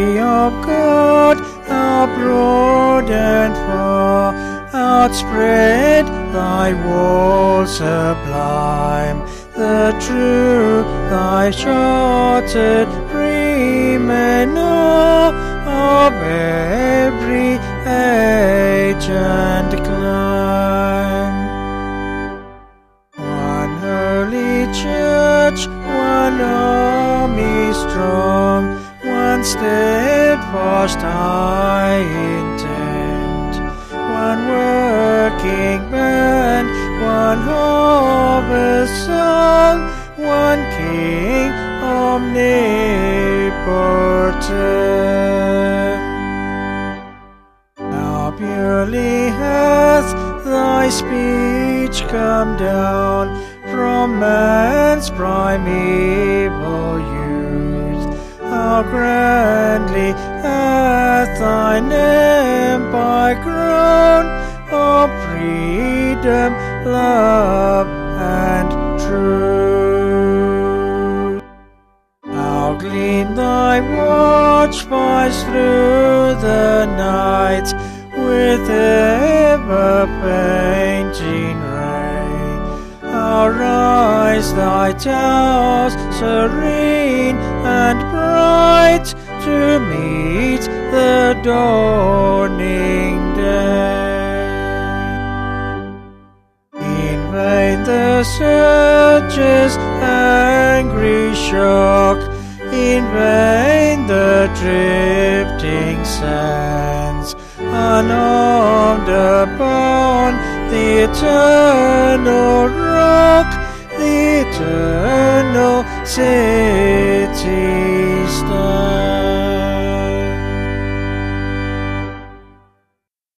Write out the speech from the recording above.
City of God, how broad and far outspread thy walls sublime, the true thy chartered freemen are of every age and clime. One holy church, one army strong, one steadfast eye intent, one working band, one harvest song, one King omnipotent. How purely hath thy speech come down from man's primeval youth, how grandly hath thine empire grown of freedom, love, and truth. How gleam thy watchfires through the night with ever-painting ray, how rise thy towers serene and bright to meet the dawning day. In vain the surge's angry shock, in vain the drifting sands, unarmed upon the eternal rock,